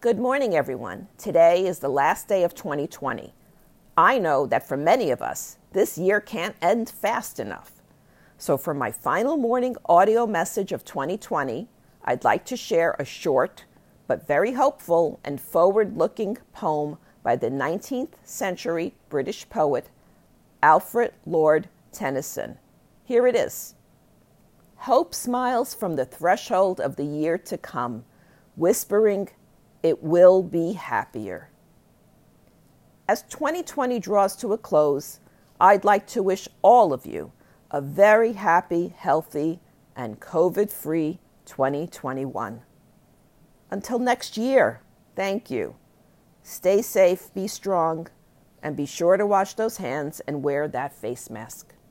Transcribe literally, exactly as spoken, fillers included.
Good morning, everyone. Today is the last day of twenty twenty. I know that for many of us, this year can't end fast enough. So for my final morning audio message of twenty twenty, I'd like to share a short but very hopeful and forward-looking poem by the nineteenth century British poet Alfred Lord Tennyson. Here it is. Hope smiles from the threshold of the year to come, whispering, "It will be happier." As twenty twenty draws to a close, I'd like to wish all of you a very happy, healthy, and COVID-free twenty twenty-one. Until next year, thank you. Stay safe, be strong, and be sure to wash those hands and wear that face mask.